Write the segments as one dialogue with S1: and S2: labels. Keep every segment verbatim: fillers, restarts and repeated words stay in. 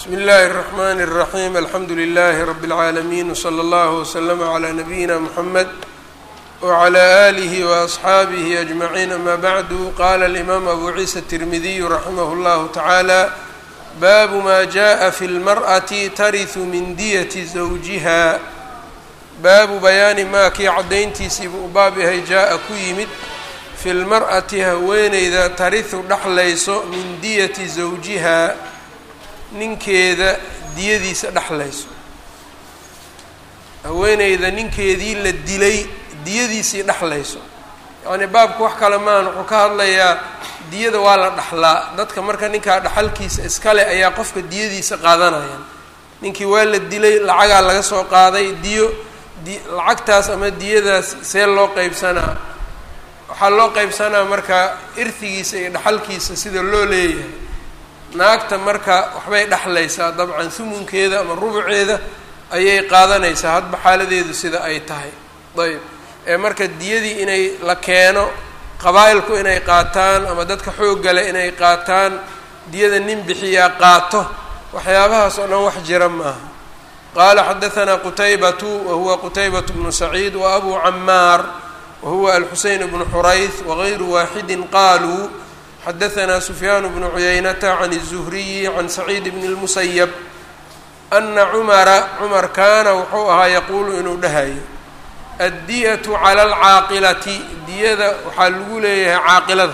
S1: بسم الله الرحمن الرحيم الحمد لله رب العالمين وصلى الله وسلم على نبينا محمد وعلى آله وأصحابه أجمعين. أما بعد قال الإمام أبو عيسى الترمذي رحمه الله تعالى باب ما جاء في المرأة ترث من دية زوجها baabu bayaani maa kii caddayntiisiibu u baab yahay jaa-a ku yimid fi lmar'ati haweeneyda tarihu dhexlayso min diyati zawjihaa ninkeeda diyadiisa dhexlayso haweeneyda ninkeedii la dilay diyadiisii dhexlayso yacnii baabku wax kale maan wuxuu ka hadlayaa diyada waa la dhexlaa dadka marka ninkaa dhexalkiisa iskale ayaa qofka diyadiisa qaadanayaan. ninkii waa la dilay lacagaa laga soo qaaday diyo lacagtaas ama diyadaas see loo qeybsanaa waxaa loo qeybsanaa marka irtigiisa iyo dhexalkiisa sida loo leeyahay. naagta marka waxbay dhexlaysaa dabcan humunkeeda ama rubuceeda ayay qaadanaysaa hadba xaaladeedu sida ay tahay. ayb ee marka diyadii inay la keeno qabaa'ilku inay qaataan ama dadka xooggale inay qaataan diyada nin bixiyaa qaato waxyaabahaas oo dhan wax jira maaha. qala xadaثna qتaybة whuwa qتaybة بن سacيid وأbu cmaar whuwa الxuseyn بن xurayث وغayru waaxidi qaluu xadaثna سfyaan بن عuyaynةa عن الزhriي عan سacيid بن الmuسyب أna cmara cmar kaana wuxuu ahaa yaquulu inuu dhahayo الdiyaة عlى الcaaqilati diyada waxaa lagu leeyahay caaqilada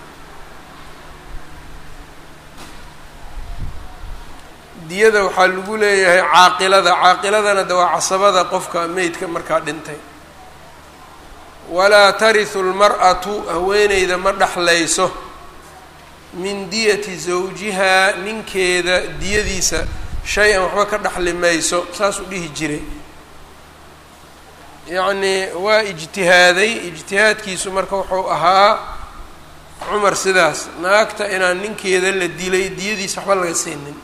S1: diyada waxaa lagu leeyahay caaqilada caaqiladana de waa casabada qofka meydka markaa dhintay. walaa tarihu lmar'atu haweeneyda ma dhexlayso min diyati zawjihaa ninkeeda diyadiisa shay-an waxba ka dhexli mayso saasuu dhihi jiray. yacnii waa ijtihaaday ijtihaadkiisu marka wuxuu ahaa cumar sidaas naagta inaan ninkeeda la dilay diyadiisa waxba laga siinin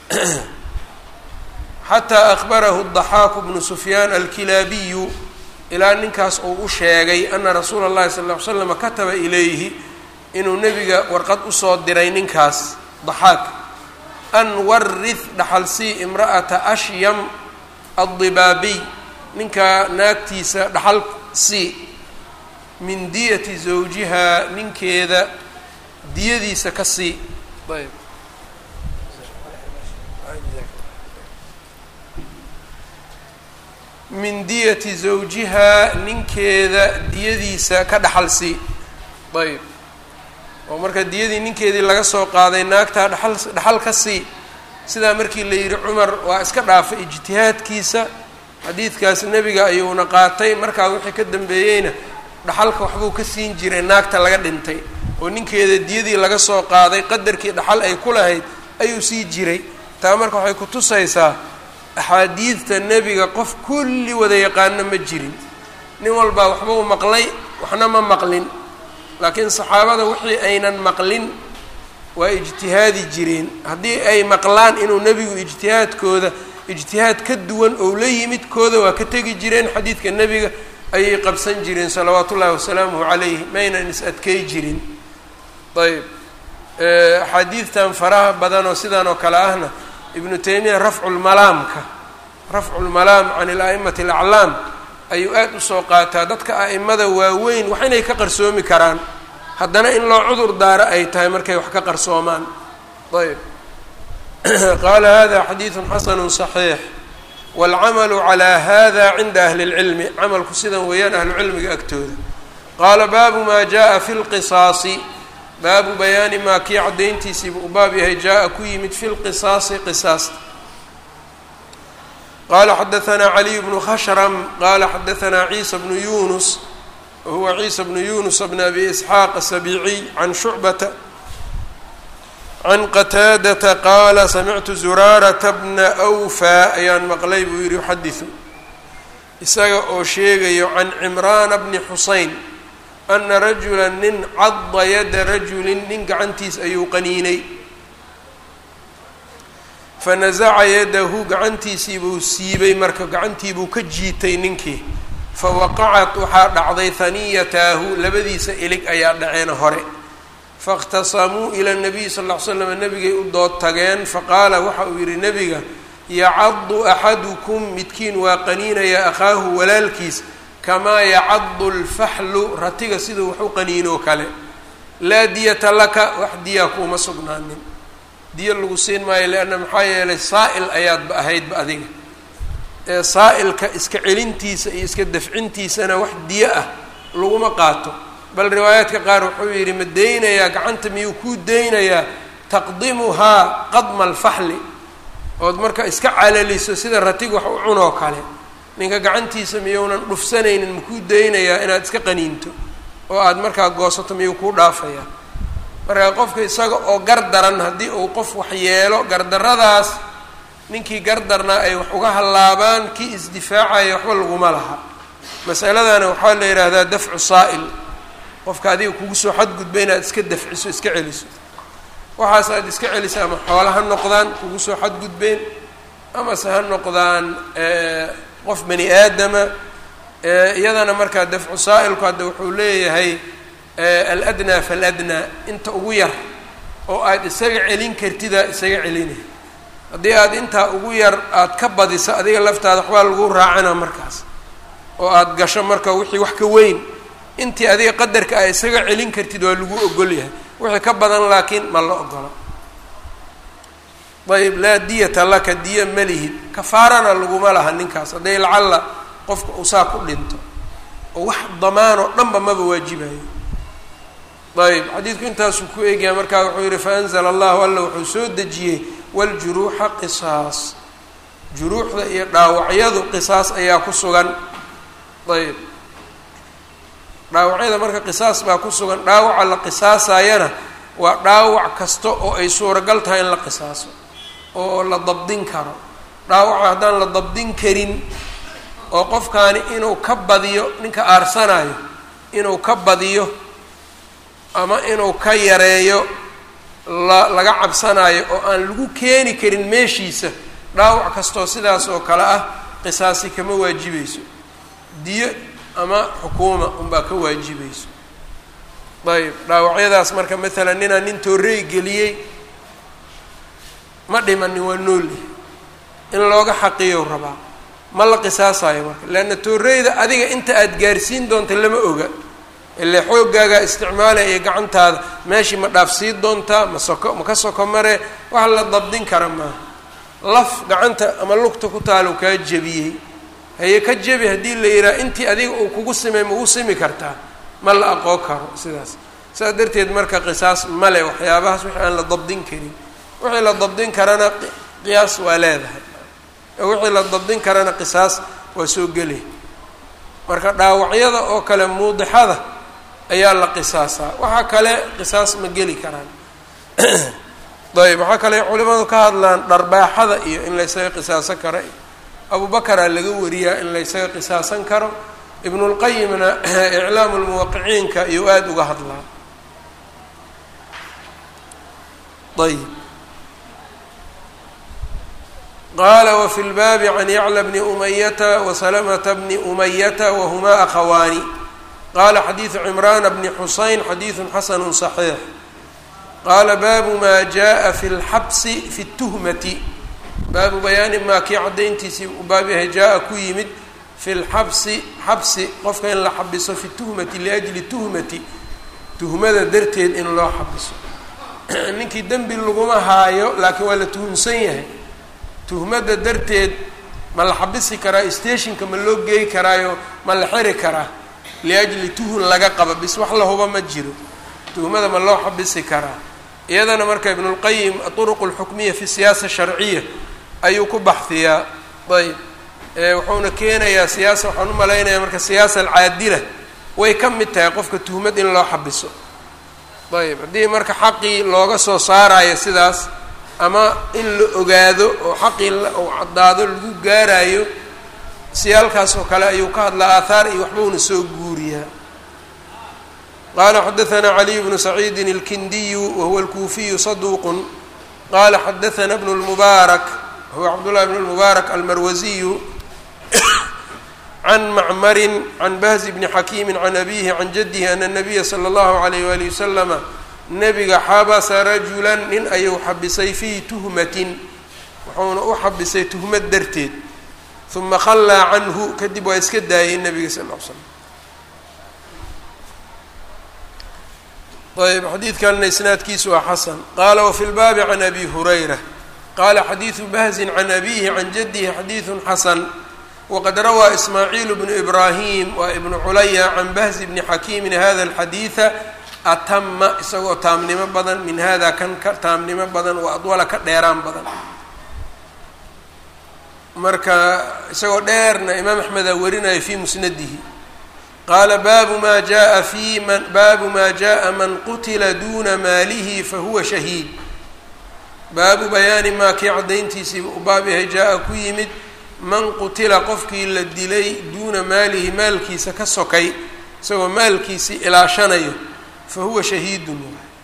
S1: xataa akbarahu الضaxaaku bnu sufyaan alkilaabiyu ilaa ninkaas uu u sheegay ana rasuula اllahi sal ll ly slam kataba ilayhi inuu nebiga warqad usoo diray ninkaas daxaak an warith dhaxalsii imra'ata ashyam aلdibaabiy ninkaa naagtiisa dhaxal sii min diyati zawjihaa ninkeeda diyadiisa ka sii. ayb min diyati zawjihaa ninkeeda diyadiisa ka dhaxalsii. ayb oo marka diyadii ninkeedii laga soo qaaday naagtaa dhaxal dhaxal ka sii. sidaa markii la yidhi cumar waa iska dhaafay ijtihaadkiisa xadiidkaas nebiga ayuuna qaatay markaa wixii ka dambeeyeyna dhaxalka waxbuu ka siin jiray naagta laga dhintay oo ninkeeda diyadii laga soo qaaday qadarkii dhaxal ay ku lahayd ayuu sii jiray. taa marka waxay ku tusaysaa axaadiidta nebiga qof kulli wada yaqaano ma jirin. nin walbaa waxba u maqlay waxna ma maqlin laakiin saxaabada wixii aynan maqlin waa ijtihaadi jireen. haddii ay maqlaan inuu nebigu ijtihaadkooda ijtihaad ka duwan ou la yimid kooda waa ka tegi jireen xadiidka nebiga ayay qabsan jireen salawaatu ullahi wasalaamuhu calayh maynan is adkey jirin. ayb axaadiidtan faraha badan oo sidaan oo kale ahna ibnu taymiya rafculmalaamka rafculmalaam can il-a'imati alaclaam ayuu aada usoo qaataa dadka a'imada waaweyn wax inay ka qarsoomi karaan haddana in loo cudur daaro ay tahay markay wax ka qarsoomaan. ayb qaala hada xadiidu xasanu صaxiix wاlcamalu calaa hada cinda ahli اlcilmi camalku sidan weeyaan ahlucilmiga agtooda. qaala baabu ma jaءa fi اlqisaasi baabu bayaani maa kii caddayntiisiibu u baab yahay jaa-a ku yimid fi lqisaasi qisaasta. qaala xadaثanaa caliy bnu khashram qaala xadaثanaa ciisa bnu yunus wahuwa ciisa bnu yunus bn abi isxaaq asabiiciy can shucbata can qataadata qaala samictu zuraarata bna awfaa ayaan maqlay buu yihi yuxadiثu isaga oo sheegayo can cimraana bni xuseyn ana rajula nin cadda yada rajulin nin gacantiis ayuu qaniinay fanasaca yadahu gacantiisii buu siibay marka gacantiibuu ka jiitay ninkii fawaqacat waxaa dhacday haniyataahu labadiisa ilig ayaa dhaceen hore faاkhtasamuu ila الnabiy sal ll ly slam nabigay u dood tageen faqaala waxa uu yihi nebiga yacadu axadukum midkiin waa qaniinaya akhaahu walaalkiis kamaa yacadu اlfaxlu ratiga siduu wax u qaniinoo kale laa diyata laka wax diyaa kuuma sugnaanin diya lagu siin maayo leanna maxaa yeelay saa'il ayaadba ahaydba adiga ee saa'ilka iska celintiisa iyo iska dafcintiisana wax diyo ah laguma qaato bal riwaayaadka qaar wuxuu yidhi ma deynayaa gacanta miyuu kuu deynayaa taqdimuhaa qadma alfaxli ood marka iska calaliso sida ratiga wax u cunoo kale ninka gacantiisa miyounan dhufsanaynin makuu deynayaa inaad iska qaniinto oo aada markaa goosato miyuu kuu dhaafayaa marka qofka isaga oo gardaran haddii uu qof wax yeelo gardarradaas ninkii gardarnaa ay wax uga hallaabaan kii isdifaacaya waxba laguma laha masaladana waxaa la yidhaahdaa dafcu saa'il qofka adiga kugu soo xadgudba inaad iska dafciso iska celiso waxaas aad iska celiso ama xoola ha noqdaan kugu soo xadgudbeen amase ha noqdaan qof bani aadama iyadana markaa dafcu saa'ilku hadda wuxuu leeyahay aladnaa faladnaa inta ugu yar oo aad isaga celin kartidaa isaga celinay haddii aad intaa ugu yar aad ka badiso adiga laftaada waxbaa lagu raacana markaas oo aada gasho marka wixii wax ka weyn intii adiga qadarka a isaga celin kartid waa lagu ogol yahay wixii ka badan laakiin ma la ogolo ayb laa diyata laka diya ma lihid kafaarana laguma laha ninkaas hadday lacalla qofka usaa ku dhinto oo wax damaanoo dhanba maba waajibayo ayb xadiidku intaasuu ku eegaya markaa wuxuu yihi faanzla allahu alla wuxuu soo dejiyey waljuruuxa qisaas juruuxda iyo dhaawacyadu qisaas ayaa ku sugan ayb dhaawacyada marka qisaas baa ku sugan dhaawaca la qisaasayana waa dhaawac kasta oo ay suuragal tahay in la qisaaso oo la dabdin karo dhaawaca haddaan la dabdin karin oo qofkaani inuu ka badiyo ninka aarsanayo inuu ka badiyo ama inuu ka yareeyo la laga cabsanayo oo aan lagu keeni karin meeshiisa dhaawac kastoo sidaas oo kale ah qisaasi kama waajibayso diyo ama xukuuma unbaa ka waajibayso ayb dhaawacyadaas marka maalan ninaa nin toorey geliyey ma dhimanin waa noolih in looga xaqiyo rabaa ma la qisaasayo marka leanna tooreyda adiga inta aada gaarsiin doonta lama oga ile xooggaagaa isticmaalaya iyo gacantaada meeshii ma dhaafsii doontaa ma soko ma ka soko mare wax la dabdin kara maaha laf gacanta ama lugta ku taalo kaa jebiyey haye ka jebi haddii la yidhaha intii adiga uu kugu simay ma u simi kartaa ma la aqoon karo sidaas saas darteed marka qisaas male waxyaabahaas wixii aan la dabdin karin wixii la dabdin karana qiyaas waa leedahay wixii la dabdin karana qisaas waa soo gelay marka dhaawacyada oo kale muudixada ayaa la qisaasaa waxaa kale qisaas ma geli karaan ayb waxaa kale culimadu ka hadlaan dharbaaxada iyo in la ysaga qisaasan karo abubakaraa laga wariyaa in la ysaga qisaasan karo ibnulqayimna iclaamu lmuwaqiciinka iyuu aada uga hadlaa ayb qaala wafi lbaabi can yacla bni umayata wasalamata bni umayata wahumaa akhawaani qaala xadiidu cimraana bni xuseyn xadiidu xasanu صaxiix qaala baabu maa jaءa fi اlxabsi fi اtuhmati baabu bayaani maa kii caddayntiisii u baab yahay jaa-a ku yimid fi lxabsi xabsi qofka in la xabiso fi tuhmati liajli tuhmati tuhmada darteed in loo xabiso ninkii dembi laguma haayo laakiin waa la tuhumsan yahay tuhmada darteed ma la xabisi karaa stationka ma loo geey karaayo ma la xiri karaa liajli tuhun laga qaba bis wax lahuba ma jiro tuhmada ma loo xabisi karaa iyadana marka ibnulqayim aطuruq اlxukmiya fi siyaasa sharciya ayuu ku baxdiyaa ayb wuxuuna keenayaa siyaasa waxaan u malaynayaa marka siyaasa alcaadila way ka mid tahay qofka tuhmad in loo xabiso ayb haddii marka xaqii looga soo saarayo sidaas ama in la ogaado oo xaqii uu caddaado lagu gaarayo siyaalkaas oo kale ayuu ka hadlaa aathaar iyo waxbuuna soo guuriyaa qaala xadaثna caliy bnu saciidi اlkindiyu wahuwa اlkuufiyu saduuqun qala xadaثna bnu اlmubaarak huwa cabdullahi bn اlmubaarak almarwasiyu can macmarin can bahzi bni xakiimi can abihi can jadihi ana الnabiya slى اllahu عalayh wali waslama nebiga xabasa rajulan nin ayuu xabisay fii tuhmatin wuxuuna u xabisay tuhmad darteed uma khallaa canhu kadib waa iska daayay nebiga sal ll ly slam ayb xadiidkanna isnaadkiisu waa xasan qaala wafi lbaabi can abi hurayra qaala xadiidu bahzin can abihi can jadihi xadiidun xasan waqad rawaa ismaaciil bnu ibraahim waa ibnu culaya can bahzi bni xakiimin hada alxadiida atama isagoo taamnimo badan min hada kan ka taamnimo badan wa adwala ka dheeraan badan marka isagoo dheerna imaam axmeda warinayo fii musnadihi qaala baabu ma jaa fi man baabu ma jaءa man qutila duna maalihi fahuwa shahiid baabu bayaani maa kii caddayntiisiiba u baab yahay jaa-a ku yimid man qutila qofkii la dilay duuna maalihi maalkiisa ka sokay isagoo maalkiisii ilaashanayo fahuwa shahiidun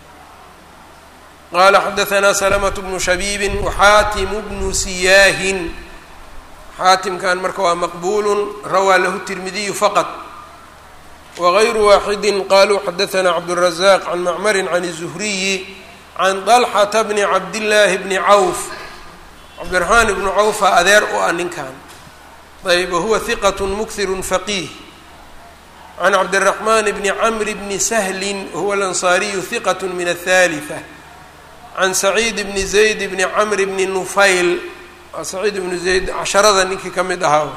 S1: qaala xadahanaa salamatu bnu shabiibin waxaatimu bnu siyaahin xaatimkan marka waa maqbuulun rawaa lahu tirmidiyu faqad wagayru waaxidin qaluu xadahanaa cabdالrazaaq can macmarin can الzuhriyi can طalxata bni cabdillaahi bni cawf cabdiraxmaan ibnu cawfa adeer u ah ninkan ayb wahuwa hiqat mukhiru faqiih can cabdiraxmaan bni camri bni sahlin wahuwa alansaariyu hiqat min athalitثa can saciid bni zayd bni camri bni nufayl saciid bnu zayd casharada ninkii ka mid ahaa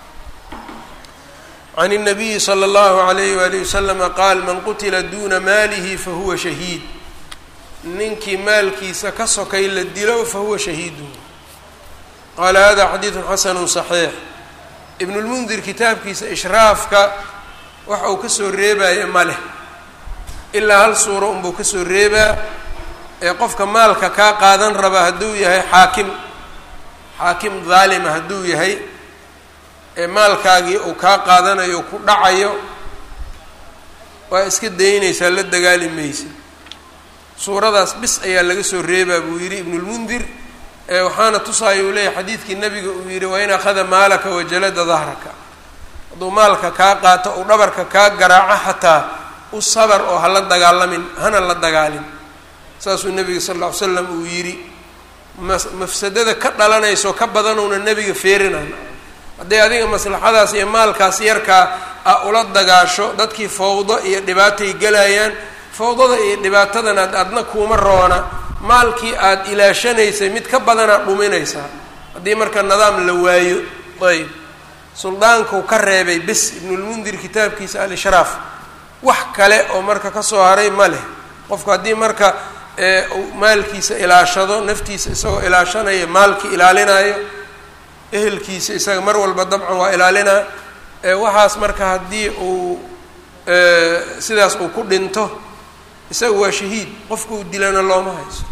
S1: can الnabiyi slى اllahu عalayh walihi waslama qaal man qutila duna maalihi fahuwa shahiid ninkii maalkiisa ka sokay la dilo fahuwa shahiidu qaala hada xadiidu xasanu صaxiix ibn اlmundir kitaabkiisa ishraafka waxa uu kasoo reebaya ma leh ilaa hal suuro unbuu kasoo reebaa ee qofka maalka kaa qaadan raba hadduu yahay xaakim xaakim daalima hadduu yahay ee maalkaagii uu kaa qaadanayo ku dhacayo waa iska daynaysaa la dagaali maysa suuradaas bis ayaa laga soo reebaa buu yidhi ibnulmundir ee waxaana tusaaya uu leeyahay xadiidkii nabiga uu yidhi waa in akhada maalaka wajalada dahraka hadduu maalka kaa qaato uu dhabarka kaa garaaco xataa u sabar oo hala dagaalamin hana la dagaalin saasuu nebiga sal alla ly slam uu yidhi mafsadada ka dhalanayso ka badanuuna nebiga feerinan hadday adiga maslaxadaas iyo maalkaas yarkaa a ula dagaasho dadkii fawdo iyo dhibaatay gelayaan fawdada iyo dhibaatadan aad adna kuuma roona maalkii aada ilaashanaysay mid ka badanaad dhuminaysaa haddii marka nidaam la waayo ayb suldaankuu ka reebay bis ibnulmundir kitaabkiisa al-ishraaf wax kale oo marka kasoo haray ma leh qofku haddii marka uu maalkiisa ilaashado naftiisa isagoo ilaashanaya maalkii ilaalinayo ehelkiisa isaga mar walba dabcan waa ilaalinaa waxaas marka haddii uu sidaas uu ku dhinto isaga waa shahiid qofku uu dilana looma hayso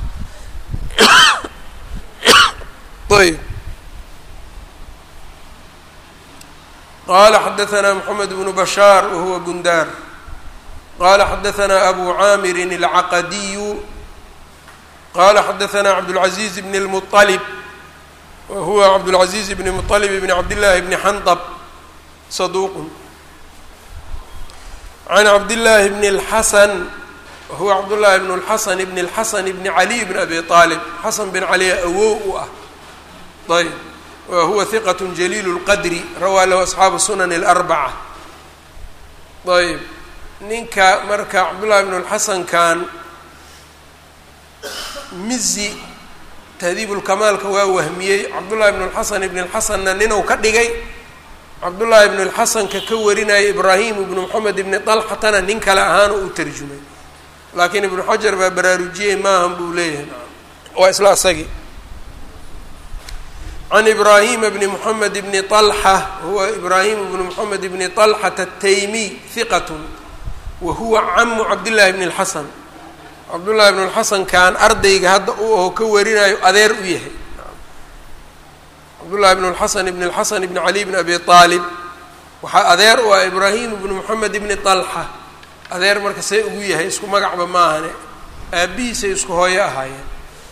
S1: ayb qala xadaثna mحamed bnu bashaar wahuwa bundaar qala xadaثna abu caamirin اlcaqadiyu qala xadaثna cabdالcaزiiz bn الmuطلب wahuwa cabdالcaزiiz bn muطلب bn cabdالlahi bni xanطb saduq can cabdالlahi bn الxasan wahuwa cabdالlahi bn الxasan bn الxasan bn عali bn abi طaalib xasan bn cali awow u ah ayb wahuwa hiqat jaliil اlqadri rawaa lahu asxaabu sunan اlarbacة ayb ninka marka cabdullahi bn اlxasankan mizi tahdiibulkamaalka waa wahmiyey cabdullahi bn اlxasan ibn اlxasanna ninuu ka dhigay cabdullaahi bn اlxasanka ka warinaya ibraahim ibnu moxamed ibni طalxatana nin kale ahaana uu tarjumay laakiin ibnu xajar baa baraarujiyey maahan buu leeyahay waa isla asagii can ibraahima bni moxamed bni طalxa huwa ibraahim bnu moxamed bni طalxata ataymiy hiqat wa huwa camu cabdillaahi bn اlxasan cabdullaahi bn اlxasan kaan ardayga hadda u aho ka warinayo adeer u yahay cabdullahi bn اlxasan bn اlxasan bn cali bn abi aalib waxaa adeer u ah ibraahim bnu moxamed bni طalxa adeer marka see ugu yahay isku magacba maahane aabihiisay isku hooyo ahaayeen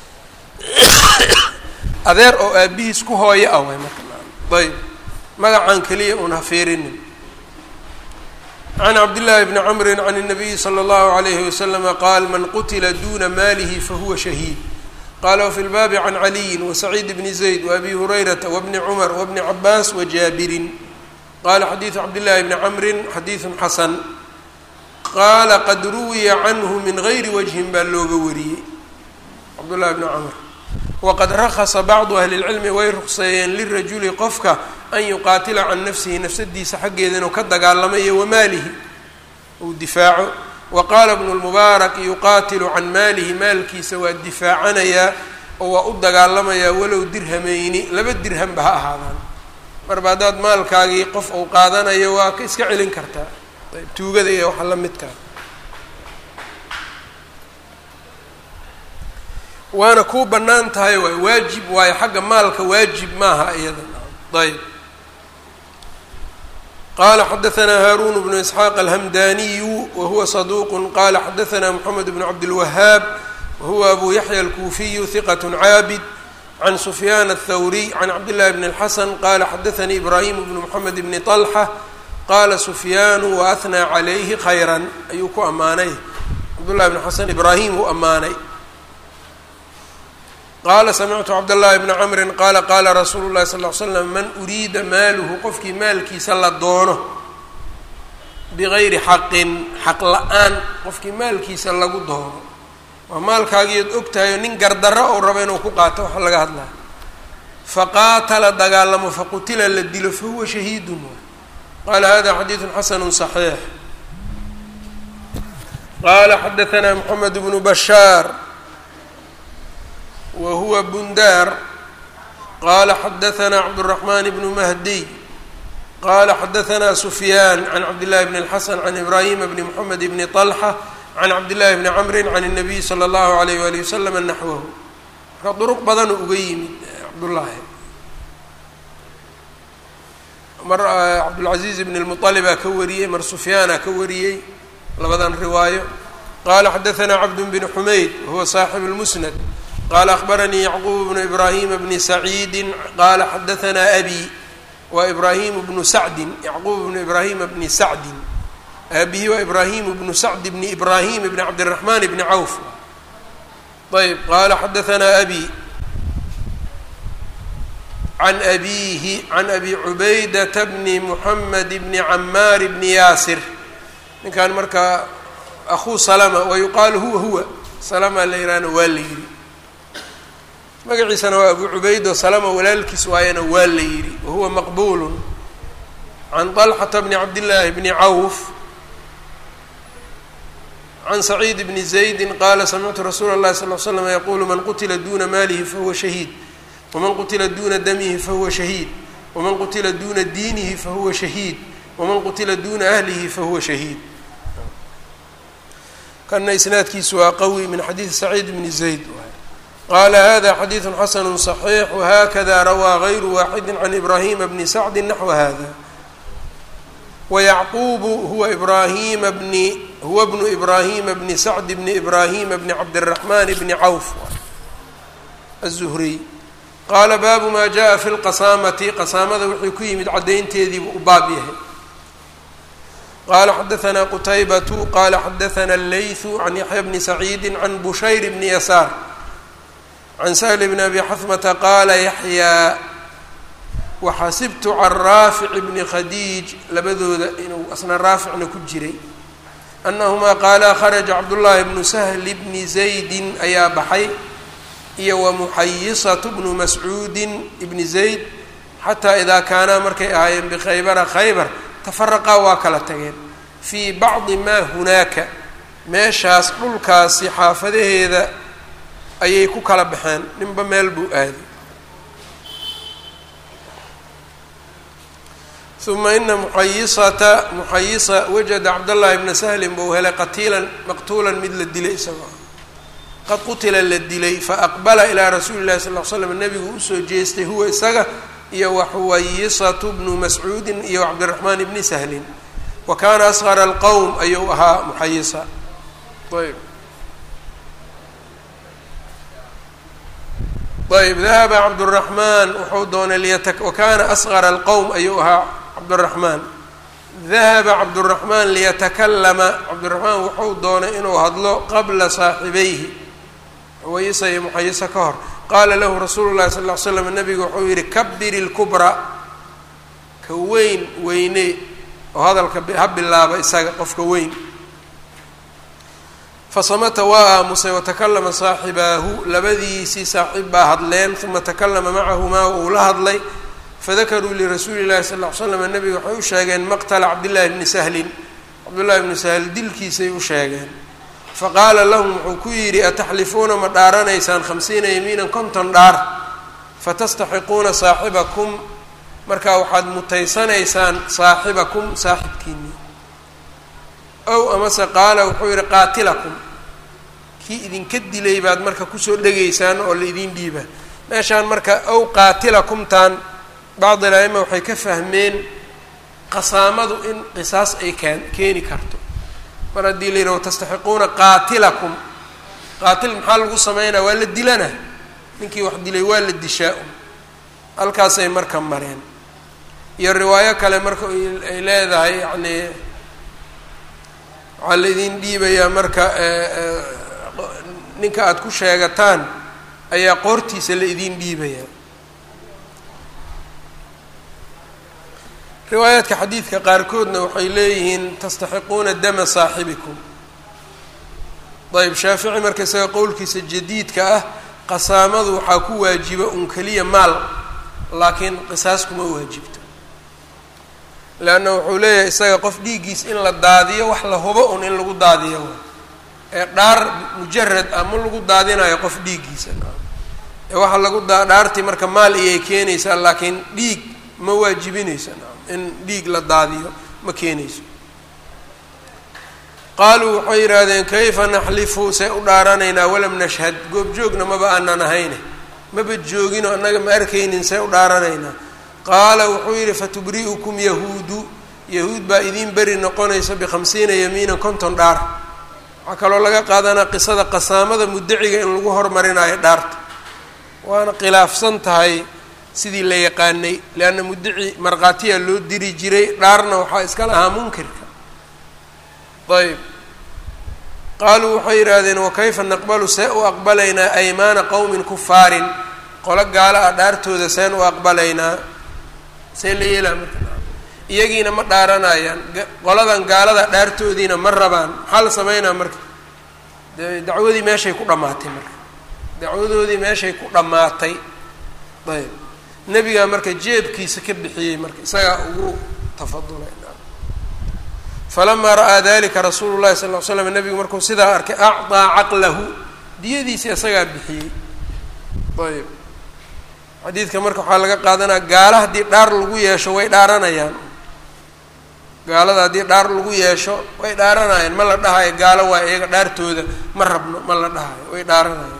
S1: adeer oo aabihiis ku hooyo ah way marka ayb magacan keliya un ha fiirinin can cabdillaahi bni camrin can الnabiyi slى اllahu عalayhi waslama qaal man qutila duna malihi fahuwa shahiid qala wfi lbaabi can caliyin wasaciid bni zayd waabi hurayrata wabni cumar wabni cabaas wajaabirin qala xadiidu cabdillahi bni camrin xadiidu xasan qaala qad ruwiya canhu min gayri wajhin baa looga wariyey cabdullahi bni camr waqad rakasa bacdu ahli اlcilmi way ruqseeyeen lirajuli qofka an yuqaatila can nafsihi nafsadiisa xaggeeda inuu ka dagaalamayo wamaalihi uu difaaco wa qaala bnu lmubaarak yuqaatilu can maalihi maalkiisa waa difaacanayaa oo waa u dagaalamayaa walow dirhameyni laba dirhamba ha ahaadaan marba haddaad maalkaagii qof uu qaadanayo waa ka iska celin kartaa ayb tuugada iyo waxa la midkaa waana kuu bannaan tahay waay waajib waayo xagga maalka waajib maaha iyada ayb qala xadaثna haarun bnu isxaaq alhamdaniyu wahuwa صaduq qala xadaثna mxamed bn cabdilwahaab wahuwa abu yaxya alkuufiyu hiqat caabid can sufyaan aلthawriy can cabdillahi bn اlxasan qala xadaثanii ibrahim bnu mxamed bni طalxa qala sufyaanu waahnaa calayhi khayra ayuu ku ammaanay cabdullahi bn xasan ibraahim uu ammaanay qaala samictu cabdاllahi bna camrin qaala qaala rasuulu llahi sal ly slam man uriida maaluhu qofkii maalkiisa la doono bigayri xaqin xaq la-aan qofkii maalkiisa lagu doono waa maalkaagiiod og tahay oo nin gardarro ou rabo inuu ku qaato waxa laga hadlaya faqaatala dagaalamo faqutila la dilo fahuwa shahiidun qaala hada xadiidu xasanu صaxiix qaala xadaثna mxamed bnu bashaar whuwa bundar qala xadaثna cabdالرaحman bn mahdiy qala xadaثna sufyaan can cabdillahi bn اlxasan can ibrahima bni mxamed bni طalxa can cabdillahi bni camri can الnabiy slى اllahu عalayh wali waslm naxwahu marka duruq badan uga yimid cabdullaahi mar cabdاlcaزiiz bn اlmuطalibaa ka wariyey mar sufyaana ka wariyey labadan riwaayo qala xadaثna cabd bn xumayd wahuwa صaaxib اlmusnad qala akhbaranii yacquub bnu ibraahima bni saciidi qala xadaثna abi wa ibraahimu bnu sacdin yacquub bnu ibraahima bni sacdin abihi waa ibraahimu bnu sacd bni ibraahim bni cabdiraxman bni cawf ayb qala xadaثna abi can abihi can abi cubaydata bni muxamed bni camaar bni yaasir ninkan markaa akhuu salama wa yuqaalu huwa huwa salama la yihahna waa la yidhi magaciisana waa abu cubaydo salama walaalkiis waayana waa la yidhi wahuwa maqbulu can طalxata bni cabdillaahi bni cawf can saciid bni zaydi qaala samictu rasuula اllahi sal l slam yaqulu man qutila duna maalihi fahuwa shahiid waman qutila duna damihi fahuwa shahiid waman qutila duna diinihi fahuwa shahiid waman qutila duna ahlihi fahuwa shahiid kana isnaadkiisu waa qawi min xadiidi saciid bni zayd qala hada xadiidu xasanu صaxiix wahakada rawaa gayru waaxidi can ibraahima bni sacdi naxwa hada wayacquubu huwa ibrahima bni huwa bnu ibraahima bni sacd bni ibraahima bni cabdiraxman bni cawf aلzuhriy qaala baabu ma jaءa fi lqasaamati qasaamada wuxuu ku yimid caddaynteediibuu u baab yahay qala xadaثna qutaybatu qala xadaثna اleyثu can yaxya bni saciidi can bushayr bni yasaar can sahl bn abi xahmata qaala yaxyaa waxasibtu can raafic bni khadiij labadooda inuu asna raaficna ku jiray annahumaa qaala kharaja cabdullaahi bnu sahli bni zaydin ayaa baxay iyo wa muxayisatu bnu mascuudin ibni zayd xataa idaa kaanaa markay ahaayeen bikhaybara khaybar tafaraqaa waa kala tageen fii bacdi maa hunaaka meeshaas dhulkaasi xaafadaheeda ayay ku kala baxeen ninba meel buu aaday uma ina muxayisata muxayisa wajada cabdاllahi bna sahlin buu helay qatiilan maqtuulan mid la dilay isagoo qad qutila la dilay faaqbala ilaa rasuuli llahi sal l slam nebigu usoo jeestay huwa isaga iyo waxuwayisatu bnu mascuudin iyo cabdiraxmaan bni sahlin wa kaana asqara alqowm ayuu ahaa muxayisa ayb ayb dahaba cabduraxmaan wuxuu doonay liyata wa kaana asqara alqowm ayuu ahaa cabduraxmaan dahaba cabduraxmaan liyatakallama cabdiraxmaan wuxuu doonay inuu hadlo qabla saaxibayhi xuwayisa iyo muxayisa ka hor qaala lahu rasuulu llahi sal ll ly slam nabigu wuxuu yihi kabir ilkubra ka weyn weyne oo hadalka ha bilaaba isaga qofka weyn fasamata waa aamusay watakallama saaxibaahu labadiisii saaxiib baa hadleen uma takallama macahumaa uu la hadlay fadakaruu lirasuuli llahi sal ll ly slam nabiga waxay u sheegeen maqtala cabdillahi bni sahlin cabdullahi bni sahl dilkiisay u sheegeen faqaala lahum wuxuu ku yidhi ataxlifuuna ma dhaaranaysaan khamsiina yamiinan konton dhaar fatastaxiquuna saaxibakum markaa waxaad mutaysanaysaan saaxibakum saaxibkiini ow amase qaala wuxuu yidhi qaatilakum kii idinka dilay baad marka kusoo dhegaysaan oo la idin dhiiba meeshaan marka ow qaatilakumtaan bacd al-a'ima waxay ka fahmeen qasaamadu in qisaas ay keen keeni karto mar haddii la yidhaho tastaxiquuna qaatilakum qaatil maxaa lagu sameynaa waa la dilana ninkii wax dilay waa la dishaa halkaasay marka mareen iyo riwaayo kale marka ay leedahay yacni waxaa la idin dhiibayaa marka ninka aada ku sheegataan ayaa qoortiisa la idin dhiibayaa riwaayaadka xadiidka qaarkoodna waxay leeyihiin tastaxiquuna dama saaxibikum ayb shaafici marka isaga qowlkiisa jadiidka ah qasaamadu waxaa ku waajiba un keliya maal laakiin qisaas kuma waajibto leanna wuxuu leeyahay isaga qof dhiiggiis in la daadiyo wax la hubo un in lagu daadiyo ee dhaar mujarad ah ma lagu daadinayo qof dhiiggiisa ee waxaa lagu daa dhaartii marka maal iyay keenaysaa laakiin dhiig ma waajibinaysa in dhiig la daadiyo ma keenayso qaaluu waxay yidhaahdeen kayfa naxlifu see u dhaaranaynaa walam nashhad goobjoogna maba aanan ahayne maba joogino annaga ma arkaynin see u dhaaranaynaa qaala wuxuu yidhi fatubri'ukum yahuudu yahuud baa idiin beri noqonaysa bikhamsiina yamiinan konton dhaar waxaa kaloo laga qaadanaa qisada qasaamada muddaciga in lagu hormarinayo dhaarta waana khilaafsan tahay sidii la yaqaanay leanna muddaci markhaatiyaa loo diri jiray dhaarna waxaa iska lahaa munkirka ayb qaaluu waxay yidhaahdeen wakayfa naqbalu see u aqbalaynaa aymaana qowmin kufaarin qolo gaala ah dhaartooda seen u aqbalaynaa see la yeelaa marka iyagiina ma dhaaranayaan qoladan gaalada dhaartoodiina ma rabaan maxaa la sameynaa marka de dacwadii meeshay ku dhammaatay marka dacwadoodii meeshay ku dhammaatay ayb nebigaa marka jeebkiisa ka bixiyey marka isagaa ugu tafadulay falamaa ra'aa dalika rasuulu llahi sal ll ly slam nebigu markuu sidaa arkay acطaa caqlahu diyadiisa isagaa bixiyey ayb xadiidka marka waxaa laga qaadanaya gaala haddii dhaar lagu yeesho way dhaaranayaan gaalada haddii dhaar lagu yeesho way dhaaranayaan ma la dhahayo gaalo waa iyaga dhaartooda ma rabno ma la dhahayo way dhaaranayaan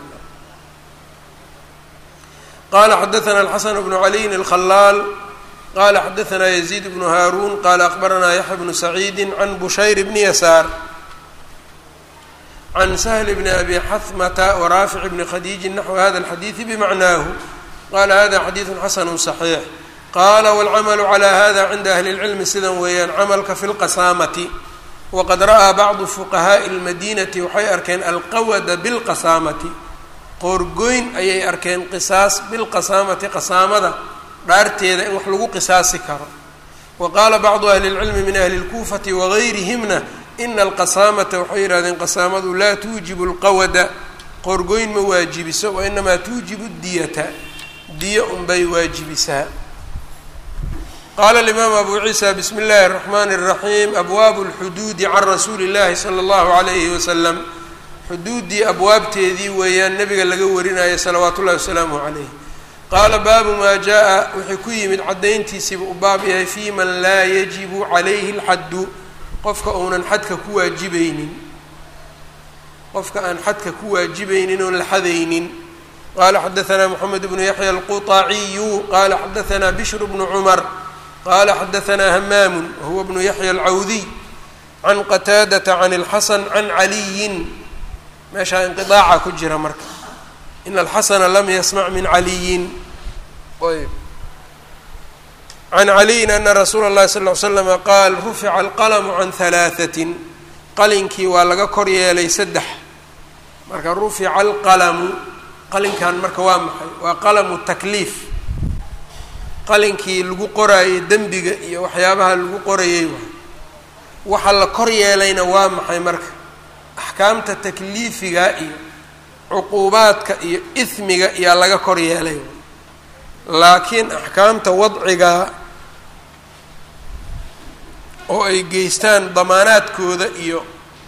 S1: qala xadaثna الxaسن بن عaliي الkhلاal qala xadaثna يزيد بن hاrون qala أخbarana yaحya بن سعيid عن بشhyر بن يسار عن سهل بن أbي xثmة ورافع بن khadيج نحو hda الxadيiث بمعناه qala hada xadيiث xasن صحيiح qala والcmل عlى hda عnda أهli العلم sidan weeyaan cmlka في الqasaamةi وqad ra'ىa bعض فqهاء الmadinةi waxay arkeen alqawda bالqasaamةi qoorgoyn ayay arkeen qisaas bilqasaamati qasaamada dhaarteeda in wax lagu qisaasi karo wa qaala bacdu ahli اlcilmi min ahli اlkuufati wagayrihimna ina alqasaamata waxay yihahdeen qasaamadu laa tuujibu اlqawada qoorgoyn ma waajibiso wainamaa tuujibu diyata diya unbay waajibisaa qaala alimaam abu ciisa bismi اllahi الraxmani الraxiim abwaabu اlxuduudi can rasuuli اllahi salى اllahu عalayhi wasalam xuduuddii abwaabteedii weeyaan nabiga laga warinaya salawaatu ullahi wasalaamu calayh qaala baabu maa jaa-a wuxuu ku yimid caddayntiisiiba u baab yahay fii man laa yajibu calayhi alxaddu qofka uunan xadka ku waajibaynin qofka aan xadka ku waajibaynin oon la xadaynin qaala xadaثanaa moxamed bnu yaxya alquطaciyu qaala xadaثanaa bishr bnu cumar qaala xadaثanaa hamaamu wahuwa bnu yaxya alcawdiy can qataadata can اlxasan can caliyin meeshaa inqiaaca ku jira marka in alxasana lam yasmac min caliyin ayb can caliyin ana rasuula اllahi sal ly slama qaal rufica alqalamu can halaahatin qalinkii waa laga kor yeelay saddex marka rufica alqalamu qalinkan marka waa maxay waa qalamu takliif qalinkii lagu qoraayey dembiga iyo waxyaabaha lagu qorayey waay waxa la kor yeelayna waa maxay marka axkaamta takliifiga iyo cuquubaadka iyo ismiga iyaa laga kor yeelay laakiin axkaamta wadciga oo ay geystaan damaanaadkooda iyo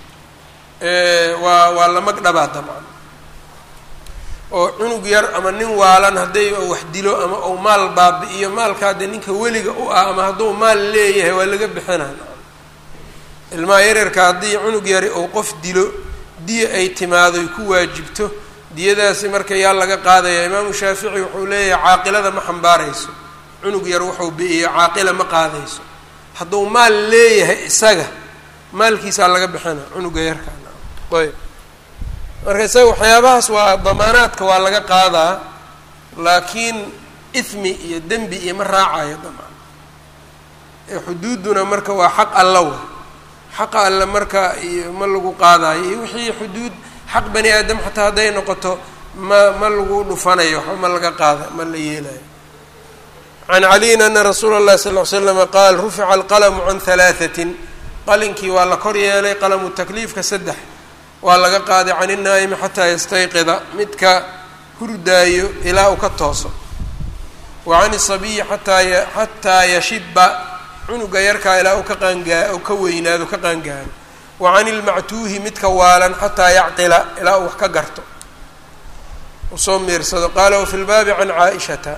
S1: waa waa la magdhabaa dabcan oo cunug yar ama nin waalan hadday wax dilo ama ou maal baabi-iyo maalka haddee ninka weliga u ah ama hadduu maal leeyahay waa laga bixinaa ilmaha yaryarka haddii cunug yari ou qof dilo diya ay timaado ay ku waajibto diyadaasi marka yaa laga qaadaya imaamu shaafici wuxuu leeyahay caaqilada ma xambaarayso cunug yar wuxuu bi-iyo caaqila ma qaadayso hadduu maal leeyahay isaga maalkiisaa laga bixina cunuga yarkaana ayb marka isaga waxyaabahaas waa damaanaadka waa laga qaadaa laakiin ismi iyo dembi iyo ma raacayo damaan ee xuduuduna marka waa xaq alla wa xaqa alle marka iyo ma lagu qaadaayo iyo wixii xuduud xaq bani aadam xataa hadday noqoto ma ma lagu dhufanayo waxba ma laga qaada ma la yeelayo can caliyin ana rasuula اllahi sal ly slama qaal rufica alqalamu can halaahatin qalinkii waa la kor yeelay qalamu takliifka saddex waa laga qaaday can innaa'imi xataa yastayqida midka hurdaayo ilaa uu ka tooso wa can isabiyi ataa xataa yashiba cunuga yarkaa ilaa uu ka qaangaa u ka weynaado ka qaangaaro wa can ilmactuuhi midka waalan xataa yacqila ilaa uu wax ka garto usoo miirsado qaala wafi lbaabi can caaishata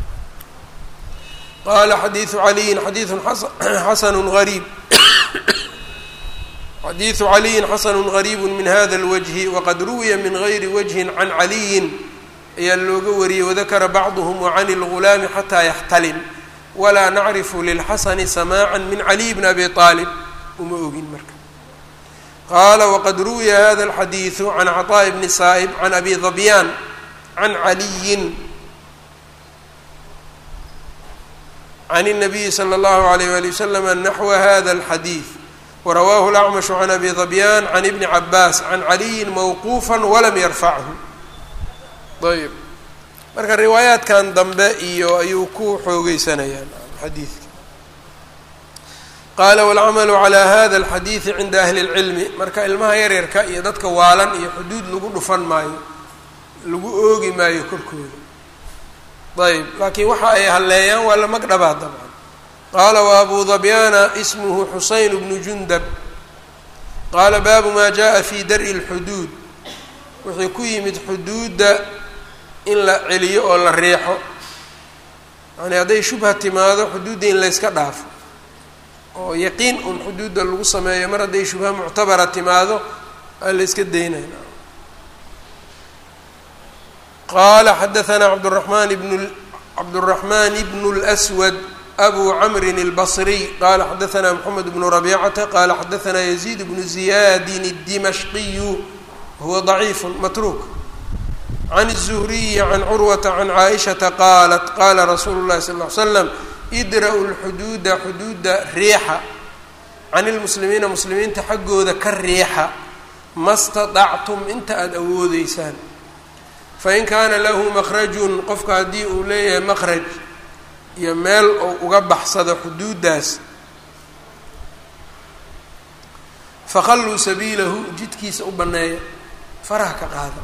S1: qaala xadiidu caliyin xadiiun xasanu gariib xadiidu caliyin xasanu gariibu min hada اlwajhi waqad ruwiya min gayri wajhin can caliyin ayaa looga wariyey wadakara bacduhm wacan اlgulaami xataa yaxtalim walaa nacrifu lilxasani samaaca min caliy bni abi aalib uma ogin marka qaala waqad ruwiya hada alxadiidu can caطaaءi bni saa'ib can abi dabyaan can caliyin can الnabiyi slى اllahu عalayh wali waslama naxwa hada اlxadiid warawaahu اlacmashu can abi dabyaan can ibni cabaas can caliyin mawquufa walam yarfachu ayb marka riwaayaadkan dambe iyo ayuu ku xoogeysanayaan xadiidka qaala wاlcamalu calى hada اlxadiidi cinda ahli اlcilmi marka ilmaha yaryarka iyo dadka waalan iyo xuduud lagu dhufan maayo lagu oogi maayo korkooda ayb laakiin waxa ay halleeyaan waa la magdhabaa dabcan qaala waabu dabyaana ismuhu xuseyn bnu jundab qaala baabu maa jaءa fi dar'i اlxuduud wixii ku yimid xuduudda in la celiyo oo la riixo yani hadday shubha timaado xuduudda in layska dhaafo oo yaqiin un xuduudda lagu sameeyo mar hadday shubha muctabara timaado aa la yska daynayna qaala xadaثna cabdالرaحman bn cabdالرaحman bn الأswad abu camrin الbصriy qala xadaثna mحamed bn رabيcata qala xadaثna يزيد bn زiyadi الdimashqiyu huwa ضaciif matruk can الزhriyi can curwata can caaئiشhaةa qaalat qala rasuulu الlahi sal اه ly slam idra'u اlxuduuda xuduuda riixa can اlmuslimiina muslimiinta xaggooda ka riixa ma staطactum inta aada awoodeysaan fain kaana lahu makrajun qofka haddii uu leeyahay makraj iyo meel uu uga baxsado xuduuddaas fakhalluu sabiilahu jidkiisa u banneeya faraha ka qaada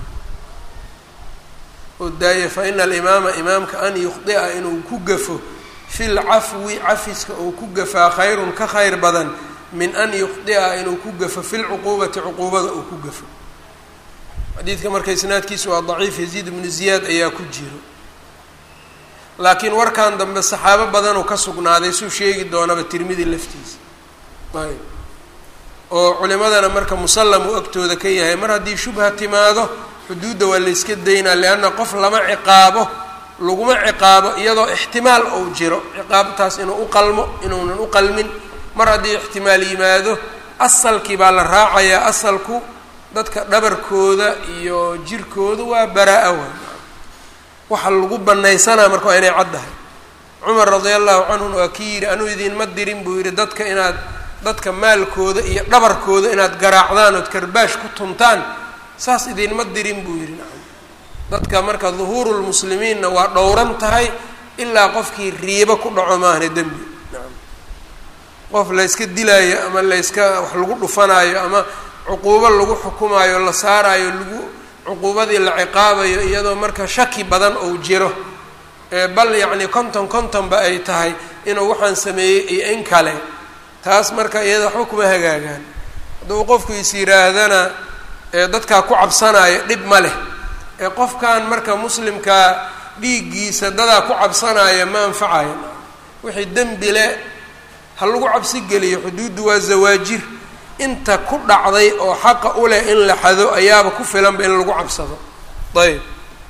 S1: oo daaya fa ina alimaama imaamka an yukhdi'a inuu ku gafo fi lcafwi cafiska uu ku gafaa khayrun ka khayr badan min an yukhdi'a inuu ku gafo fi lcuquubati cuquubada uu ku gafo xadiidka marka isnaadkiisu waa daciif yaziid bnu ziyaad ayaa ku jiro laakiin warkan dambe saxaabo badanoo ka sugnaaday suu sheegi doonaba tirmidi laftiisa ayb oo culimadana marka musallam uu agtooda ka yahay mar haddii shubha timaado xuduudda waa la yska daynaa lianna qof lama ciqaabo laguma ciqaabo iyadoo ixtimaal ou jiro ciqaabtaas inuu u qalmo inuunan u qalmin mar haddii ixtimaal yimaado asalkii baa la raacayaa asalku dadka dhabarkooda iyo jirkooda waa baraa-a waa waxa lagu banaysanaa marka waa inay caddahay cumar radia allahu canhuna waa kii yidhi anuu idinma dirin buu yidhi dadka inaad dadka maalkooda iyo dhabarkooda inaad garaacdaan ood karbaash ku tuntaan saas idinma dirin buu yidhi nacam dadka marka duhuurulmuslimiinna waa dhowran tahay ilaa qofkii riibo ku dhaco maahne dembi nacam qof layska dilaayo ama layska wax lagu dhufanaayo ama cuquubo lagu xukumaayo la saaraayo lagu cuquubadii la ciqaabayo iyadoo marka shaki badan ou jiro ee bal yacni konton kontonba ay tahay inuu waxaan sameeyey iyo in kale taas marka iyada waxba kuma hagaagaan hadduu qofku is yihaahdana ee dadkaa ku cabsanaayo dhib ma leh ee qofkan marka muslimkaa dhiiggiisa dadaa ku cabsanaya ma anfacayo wixii dembi le ha lagu cabsi geliyo xuduuddu waa zawaajir inta ku dhacday oo xaqa u leh in la xado ayaaba ku filanba in lagu cabsado ayb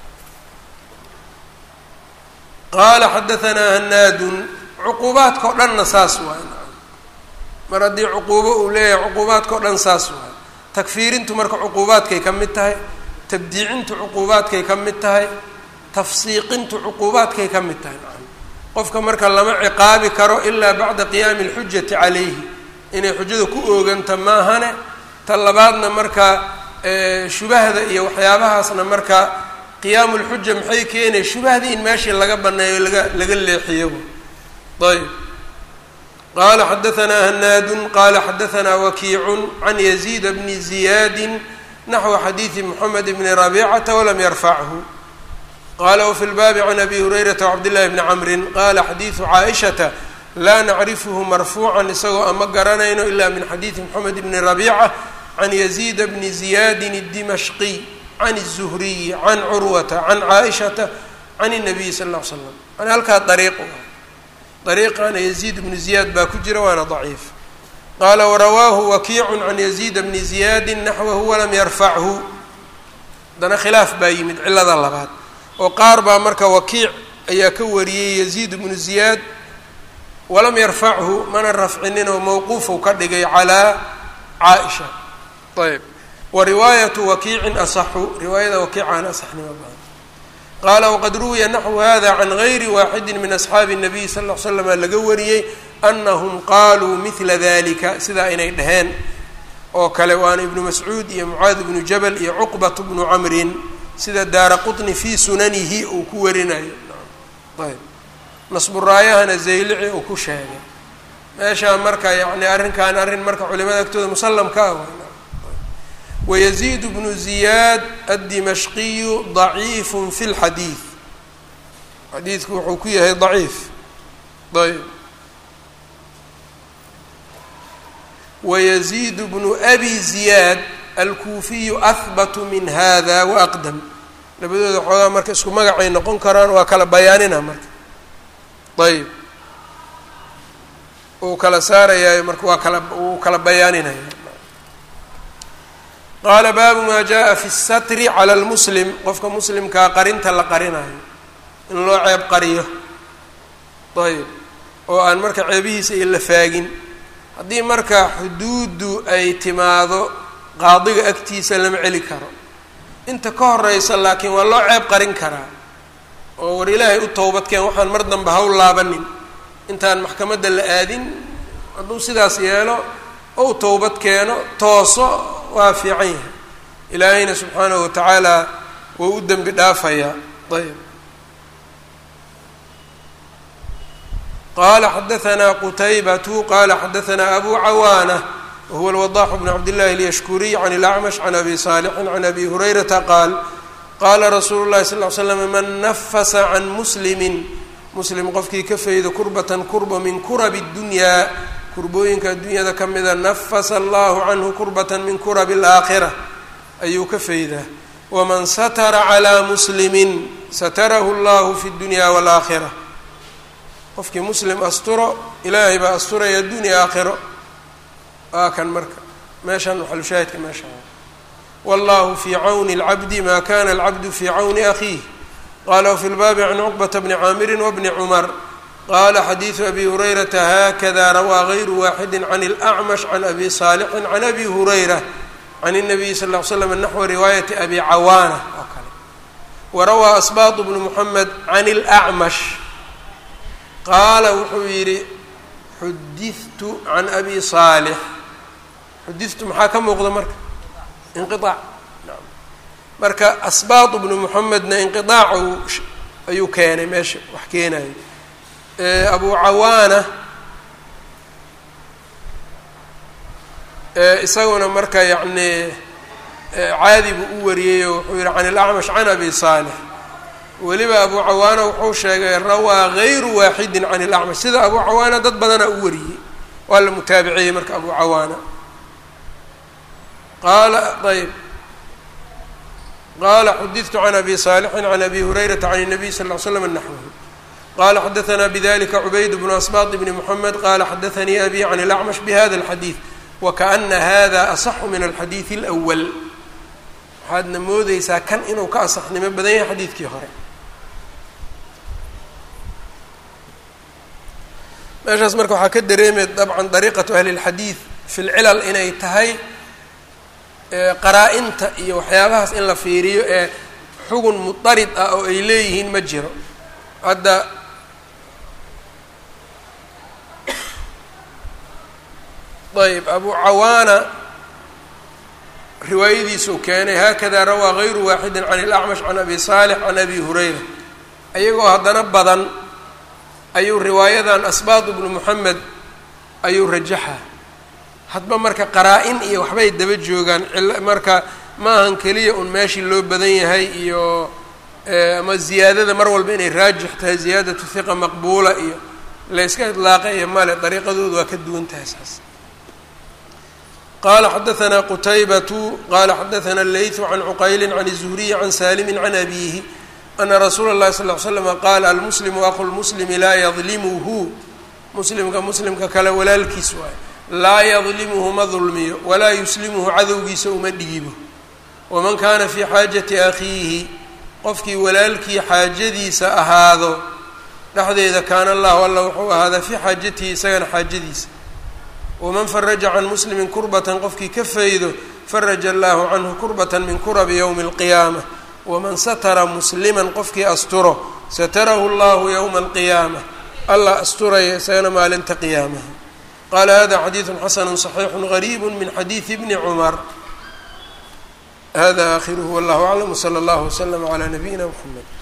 S1: qaala xadahanaa hanaadun cuquubaadka o dhanna saas waay mar haddii cuquubo uu leeyahay cuquubaadka o dhan saas waay takfiirintu marka cuquubaadkay ka mid tahay tabdiicintu cuquubaadkay ka mid tahay tafsiiqintu cuquubaadkay ka mid tahay qofka marka lama ciqaabi karo ilaa bacda qiyaami alxujati calayhi inay xujada ku ooganta maahane ta labaadna marka shubahda iyo waxyaabahaasna marka qiyaamu lxuja maxay keenay shubahdii in meeshii laga baneeyo laga laga leexiyo ayb qaala xadahanaa hanaadun qaala xadahanaa wakiicun can yaziid bni ziyaadin naxwa xadiidi moxamed bni rabiicata walam yarfachu qala wfi lbaabi can abi hurayrata wcabdillahi bni camrin qala xadiidu caaishata laa nacrifuhu marfuucan isagoo ama garanayno ila min xadiidi moxamed bni rabiica can yaziida bni ziyaadin اdimashqiy can الzuhriyi can curwata can caaishata can الnabiyi sal ll ly slam yani halkaa dariiqu dariiqana yaziid bnu ziyaad baa ku jira waana daciif qaala warawaahu wakiicu can yaziida bni ziyaadi naxwahu walam yarfachu haddana khilaaf baa yimid cilada labaad oo qaar baa marka wakiic ayaa ka wariyey yaziid bnu ziyaad walam yarfachu mana rafcinin oo mawquufu ka dhigay calaa caaisha ayb wa riwaayatu wakiicin asaxu riwaayada wakiicaan asaxnimo badan qaala waqad ruwiya naxwu hada can gayri waaxidi min asxaabi الnabiy sal ll ly slama laga wariyey anahum qaaluu midla dalika sidaa inay dhaheen oo kale waana ibnu mascuud iyo mucaad bnu jabal iyo cuqbat bnu camrin sida daara qطni fii sunanihi uu ku warinayo ayb nasburaayahana zaylici uu ku sheegay meeshaa marka yani arrinkan arrin marka culimada agtooda musallamka ah wayaziid bnu ziyaad addimashqiyu daciif fi اlxadiid xadiidku wuxuu ku yahay daciif ayb wayaziid bnu abi ziyaad alkuufiyu ahbatu min hada waaqdam labadooda xoogaa marka isku magacay noqon karaan waa kala bayaanina marka ayb uu kala saarayayo marka waa kala uu kala bayaaninaya qaala baabu maa jaa fi الsatri calى اlmuslim qofka muslimkaa qarinta la qarinayo in loo ceeb qariyo ayb oo aan marka ceebihiisa iyo la faagin haddii marka xuduuddu ay timaado qaadiga agtiisa lama celi karo inta ka horeysa laakiin waa loo ceeb qarin karaa oo war ilaahay u towbadkeen waxaan mar dambe haw laabanin intaan maxkamadda la aadin hadduu sidaas yeelo ou towbad keeno tooso waa fiican yahay ilaahayna subxaanahu watacaala wou u dembi dhaafayaa ayb qaala xadahanaa qutaybatu qaala xadahanaa abu cawaana wahuwa alwadax bnu cabdillahi alyashkuriy can ilacmash can abi saalixin can abi hurayrata qaal qaala rasuulu llahi sal ly slam man nafasa can muslimin muslim qofkii ka faydo kurbatan kurba min kurabi اdunyaa kurbooyinka addunyada ka mida nafasa allahu canhu kurbatan min kurabi alaakhira ayuu ka faydaa waman satara calaa muslimin satarahu llahu fi اdunya wاlaakhira qofkii muslim asturo ilaahay baa asturaya addunya aakhiro waa kan marka meeshan waxalushaahidka meesha wallahu fii cawni اlcabdi ma kana alcabdu fii cawni akhiih qala wfi lbaabi can cuqbata bni caamirin wabni cumar qala xadiidu abi hurayrata hakada rawaa gayru waaxidi can اlأcmash can abi saalixin can abi hurayra can الnabiyi sal ll ly slam naxwa riwaayati abi cawaana oo kale warawaa asbaط bnu muxamed can اlأcmash qaala wuxuu yidhi xudidtu can abi saalix xudidtu maxaa ka muuqda marka inqiaac marka asbaat bnu muxamedna inqiaacu ayuu keenay meesha wax keenayo abu cawaana isaguna marka yacni caadi buu u wariyey oo wuxuu yihi can ilacmash can abi saalix weliba abu cawaana wuxuu sheegay rawaa gayru waaxidin can ilacmash sida abu cawaana dad badana u wariyey waa la mutaabiciyey marka abu cawaana qaala ayb qala xudidtu can abi saalixin can abi hurayrata can الnabiy sal ll ly slam naxwhu qala xadaثna bdlika cubayd bnu asbaط bni mxamed qala xadaثanii abi can اlacmash bhada اlxadiid wakaأna hada aصxu min alxadiiث اlأwl waxaadna moodeysaa kan inuu ka asaxnimo badan yahay xadiidkii hore meeshaas marka waxaa ka dareemay dabcan dariiqatu ahli اlxadiid fi lcilal inay tahay qaraa-inta iyo waxyaabahaas in la fiiriyo ee xugun mudarid ah oo ay leeyihiin ma jiro hadda ayb abu cawaana riwaayadiisuu keenay haakada rawaa gayru waaxidin can ilacmash can abi saalix can abi hurayra ayagoo haddana badan ayuu riwaayadan asbaat bnu muxamed ayuu rajaxa hadba marka qaraa-in iyo waxbay daba joogaan marka maahan keliya un meeshii loo badan yahay iyo ama ziyaadada mar walba inay raajix tahay ziyaadatu hiqa maqbuula iyo la yska idlaaqaya male dariiqadoodu waa ka duwan tahay saas qala xadaثna qutaybatu qala xadaثna اleyثu can cuqayli can الzuhriyi can salimi can abihi ana rasuula الlahi sal ly slam qaala almuslimu aqu lmuslimi laa yadlimuhu muslimka muslimka kale walaalkiis waay laa yadlimuhu ma dulmiyo walaa yuslimuhu cadowgiisa uma dhiibo waman kaana fii xaajati akhiihi qofkii walaalkii xaajadiisa ahaado dhexdeeda kaana allahu alla wuxuu ahaadaa fii xaajatihi isagana xaajadiisa waman faraja can muslimin kurbatan qofkii ka faydo faraja allahu canhu kurbatan min kurabi yowmi alqiyaama waman satara musliman qofkii asturo satarahu allahu yowma alqiyaama allah asturaya isagana maalinta qiyaamaha qala hada xadiiثu xasanu صaxiixu غariib min xadiiثi bni cumar hada akhiruhu wallahu aclam wslى اllah wslm عlى nabiyina mxamed